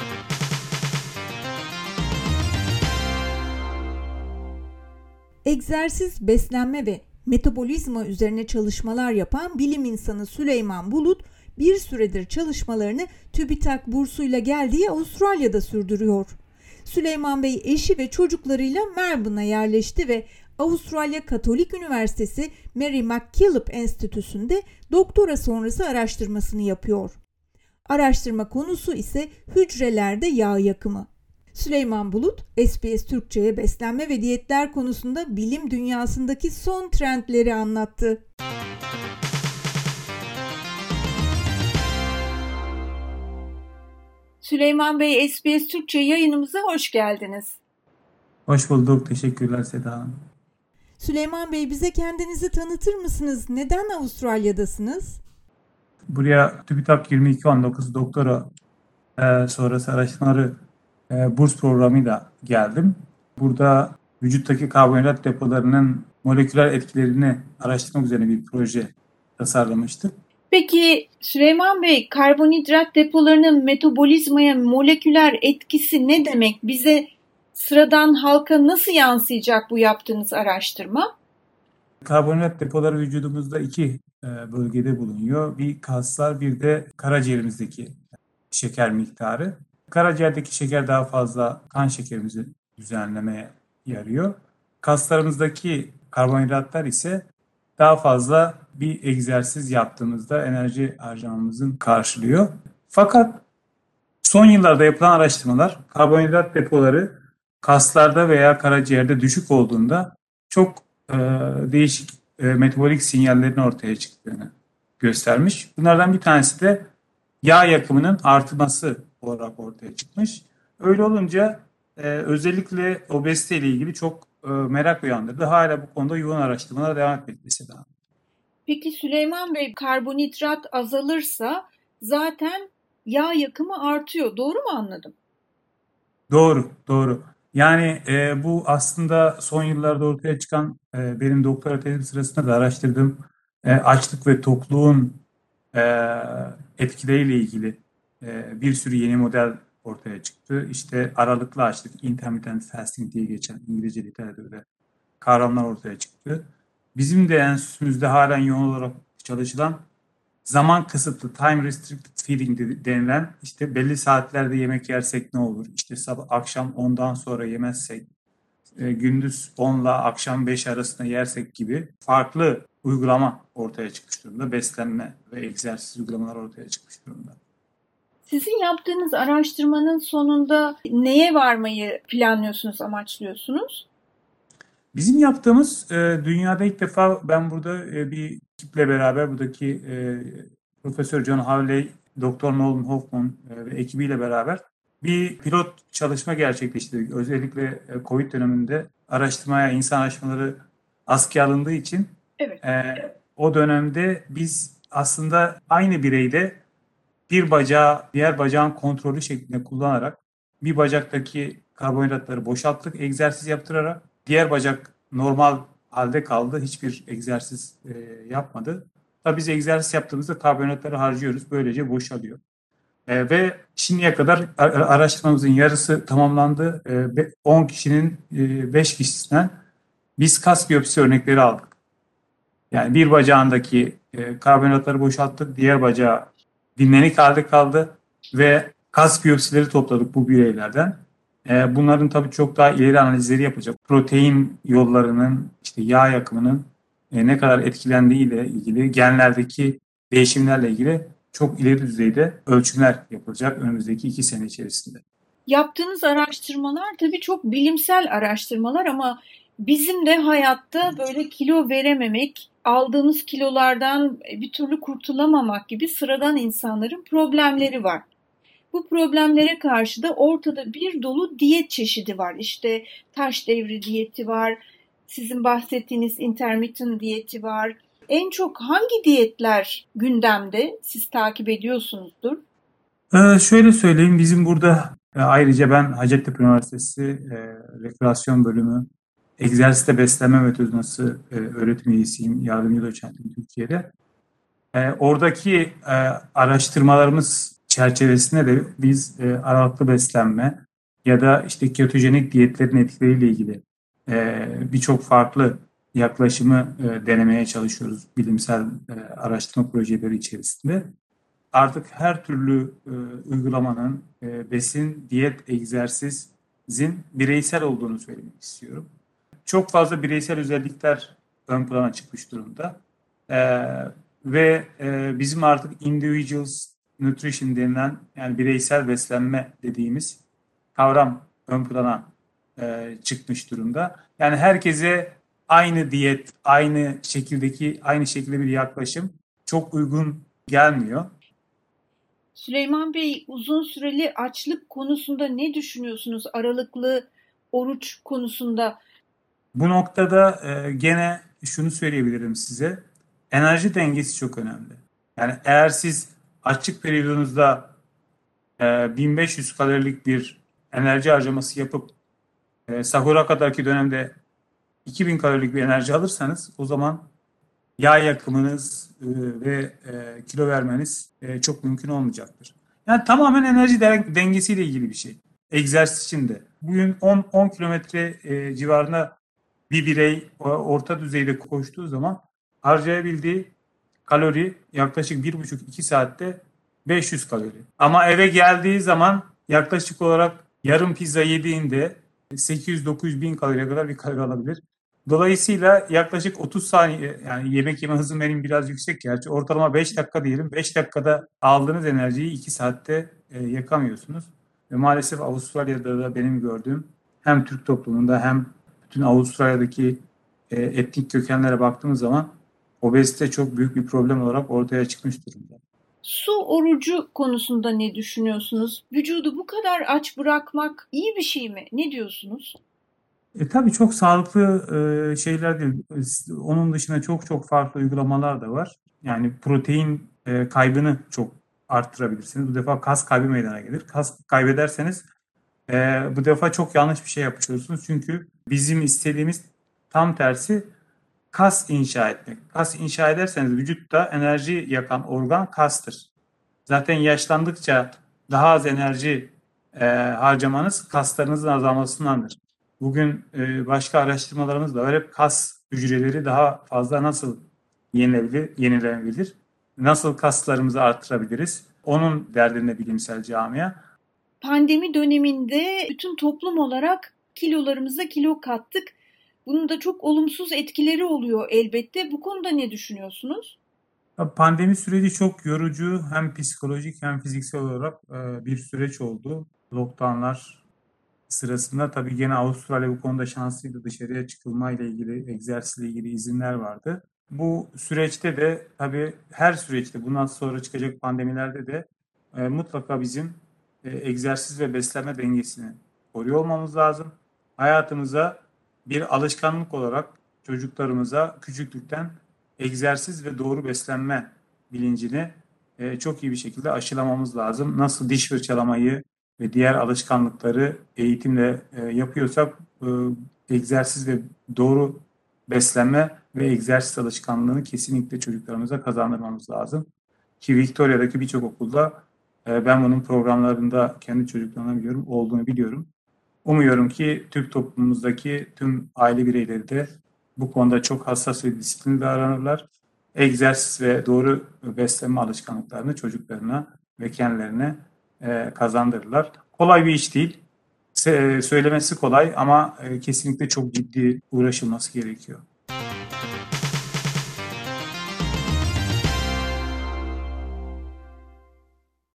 Egzersiz, beslenme ve metabolizma üzerine çalışmalar yapan bilim insanı Süleyman Bulut, bir süredir çalışmalarını TÜBİTAK bursuyla geldiği Avustralya'da sürdürüyor. Süleyman Bey eşi ve çocuklarıyla Melbourne'a yerleşti ve Avustralya Katolik Üniversitesi Mary MacKillop Enstitüsü'nde doktora sonrası araştırmasını yapıyor. Araştırma konusu ise hücrelerde yağ yakımı. Süleyman Bulut, SBS Türkçe'ye beslenme ve diyetler konusunda bilim dünyasındaki son trendleri anlattı. Süleyman Bey, SBS Türkçe yayınımıza hoş geldiniz. Hoş bulduk. Teşekkürler Seda Hanım. Süleyman Bey, bize kendinizi tanıtır mısınız? Neden Avustralya'dasınız? Buraya TÜBİTAK 2219 doktora sonrası araştırmaları burs programıyla geldim. Burada vücuttaki karbonhidrat depolarının moleküler etkilerini araştırmak üzerine bir proje tasarlamıştık. Peki Süleyman Bey, karbonhidrat depolarının metabolizmaya moleküler etkisi ne demek? Bize sıradan halka nasıl yansıyacak bu yaptığınız araştırma? Karbonhidrat depoları vücudumuzda iki bölgede bulunuyor. Bir kaslar, bir de karaciğerimizdeki şeker miktarı. Karaciğerdeki şeker daha fazla kan şekerimizi düzenlemeye yarıyor. Kaslarımızdaki karbonhidratlar ise daha fazla bir egzersiz yaptığımızda enerji harcamamızın karşılıyor. Fakat son yıllarda yapılan araştırmalar karbonhidrat depoları kaslarda veya karaciğerde düşük olduğunda çok değişik metabolik sinyallerin ortaya çıktığını göstermiş. Bunlardan bir tanesi de yağ yakımının artması olarak ortaya çıkmış. Öyle olunca özellikle obezite ile ilgili çok merak uyandırdı. Hala bu konuda yoğun araştırmalar devam etmektedir. Peki Süleyman Bey, karbonhidrat azalırsa zaten yağ yakımı artıyor. Doğru mu anladım? Doğru. Yani bu aslında son yıllarda ortaya çıkan benim doktora tezim sırasında da araştırdığım açlık ve tokluğun etkileriyle ilgili bir sürü yeni model ortaya çıktı. İşte aralıklı açlık, intermittent fasting diye geçen İngilizce literatürde kavramlar ortaya çıktı. Bizim de enstitümüzde halen yoğun olarak çalışılan zaman kısıtlı, time restricted feeding denilen, işte belli saatlerde yemek yersek ne olur? İşte sabah akşam 10'dan sonra yemezsek, gündüz 10 ile akşam 5 arasında yersek gibi farklı uygulama ortaya çıkmış durumda. Beslenme ve egzersiz uygulamalar ortaya çıkmış durumda. Sizin yaptığınız araştırmanın sonunda neye varmayı planlıyorsunuz, amaçlıyorsunuz? Bizim yaptığımız dünyada ilk defa ben burada bir ekiple beraber buradaki Profesör John Hawley, Doktor Nolan Hoffman ve ekibiyle beraber bir pilot çalışma gerçekleştirdik. Özellikle Covid döneminde araştırmaya, insan araştırmaları askıya alındığı için Evet. O dönemde biz aslında aynı bireyde bir bacağı diğer bacağın kontrolü şeklinde kullanarak bir bacaktaki karbonhidratları boşalttık egzersiz yaptırarak. Diğer bacak normal halde kaldı. Hiçbir egzersiz yapmadı. Tabii biz egzersiz yaptığımızda karbonhidratları harcıyoruz. Böylece boşalıyor. Ve şimdiye kadar araştırmamızın yarısı tamamlandı. 10 kişinin 5 kişisinden biz kas biyopsi örnekleri aldık. Yani bir bacağındaki karbonhidratları boşalttık. Diğer bacağı dinlenik halde kaldı ve kas biyopsileri topladık bu bireylerden. Bunların tabii çok daha ileri analizleri yapacak. Protein yollarının, işte yağ yakımının ne kadar etkilendiği ile ilgili, genlerdeki değişimlerle ilgili çok ileri düzeyde ölçümler yapılacak önümüzdeki 2 sene içerisinde. Yaptığınız araştırmalar tabii çok bilimsel araştırmalar ama bizim de hayatta böyle kilo verememek, aldığımız kilolardan bir türlü kurtulamamak gibi sıradan insanların problemleri var. Bu problemlere karşı da ortada bir dolu diyet çeşidi var. İşte taş devri diyeti var, sizin bahsettiğiniz intermittent diyeti var. En çok hangi diyetler gündemde, siz takip ediyorsunuzdur? Şöyle söyleyeyim, bizim burada ayrıca ben Hacettepe Üniversitesi Rekreasyon Bölümü Egzersizle Beslenme Metodolojisi öğretim üyesiyim, yardımcı doçentim Türkiye'de. Oradaki araştırmalarımız çerçevesinde de biz aralıklı beslenme ya da işte ketojenik diyetlerin etkileriyle ilgili birçok farklı yaklaşımı denemeye çalışıyoruz bilimsel araştırma projeleri içerisinde. Artık her türlü uygulamanın besin, diyet, egzersizin bireysel olduğunu söylemek istiyorum. Çok fazla bireysel özellikler ön plana çıkmış durumda. Ve bizim artık individuals nutrition denilen, yani bireysel beslenme dediğimiz kavram ön plana çıkmış durumda. Yani herkese aynı diyet, aynı şekilde bir yaklaşım çok uygun gelmiyor. Süleyman Bey, uzun süreli açlık konusunda ne düşünüyorsunuz? Aralıklı oruç konusunda. Bu noktada gene şunu söyleyebilirim size. Enerji dengesi çok önemli. Yani eğer siz açlık periyodunuzda 1500 kalorilik bir enerji harcaması yapıp sahura kadarki dönemde 2000 kalorilik bir enerji alırsanız, o zaman yağ yakımınız ve kilo vermeniz çok mümkün olmayacaktır. Yani tamamen enerji dengesiyle ilgili bir şey. Egzersiz için de. Bugün 10 kilometre civarında bir birey orta düzeyde koştuğu zaman harcayabildiği kalori yaklaşık 1,5-2 saatte 500 kalori. Ama eve geldiği zaman yaklaşık olarak yarım pizza yediğinde 800-900 bin kaloriye kadar bir kalori alabilir. Dolayısıyla yaklaşık 30 saniye, yani yemek yeme hızım benim biraz yüksek gerçi, ortalama 5 dakika diyelim. 5 dakikada aldığınız enerjiyi 2 saatte yakamıyorsunuz. Ve maalesef Avustralya'da da benim gördüğüm, hem Türk toplumunda hem bütün Avustralya'daki etnik kökenlere baktığımız zaman obezite çok büyük bir problem olarak ortaya çıkmış durumda. Su orucu konusunda ne düşünüyorsunuz? Vücudu bu kadar aç bırakmak iyi bir şey mi? Ne diyorsunuz? Tabii çok sağlıklı şeyler değil. Onun dışında çok farklı uygulamalar da var. Yani protein kaybını çok arttırabilirsiniz. Bu defa kas kaybı meydana gelir. Kas kaybederseniz bu defa çok yanlış bir şey yapmış olursunuz. Çünkü bizim istediğimiz tam tersi, kas inşa etmek. Kas inşa ederseniz, vücutta enerji yakan organ kastır. Zaten yaşlandıkça daha az enerji harcamanız kaslarınızın azalmasındandır. Bugün başka araştırmalarımız da var. Hep kas hücreleri daha fazla nasıl yenilenebilir? Nasıl kaslarımızı arttırabiliriz? Onun derdinde bilimsel camia. Pandemi döneminde bütün toplum olarak kilolarımıza kilo kattık. Bunun da çok olumsuz etkileri oluyor elbette. Bu konuda ne düşünüyorsunuz? Pandemi süreci çok yorucu, hem psikolojik hem fiziksel olarak bir süreç oldu. Lockdownlar sırasında tabii gene Avustralya bu konuda şanslıydı. Dışarıya çıkılma ile ilgili, egzersizle ilgili izinler vardı. Bu süreçte de tabii, her süreçte, bundan sonra çıkacak pandemilerde de mutlaka bizim egzersiz ve beslenme dengesini koruyor olmamız lazım. Hayatımıza bir alışkanlık olarak çocuklarımıza küçüklükten egzersiz ve doğru beslenme bilincini çok iyi bir şekilde aşılamamız lazım. Nasıl diş fırçalamayı ve diğer alışkanlıkları eğitimle yapıyorsak, egzersiz ve doğru beslenme ve egzersiz alışkanlığını kesinlikle çocuklarımıza kazandırmamız lazım. Ki Victoria'daki birçok okulda ben bunun programlarında kendi çocuklarımla olduğunu biliyorum. Umuyorum ki Türk toplumumuzdaki tüm aile bireyleri de bu konuda çok hassas ve disiplinli davranırlar. Egzersiz ve doğru beslenme alışkanlıklarını çocuklarına ve kendilerine kazandırırlar. Kolay bir iş değil. Söylemesi kolay ama kesinlikle çok ciddi uğraşılması gerekiyor.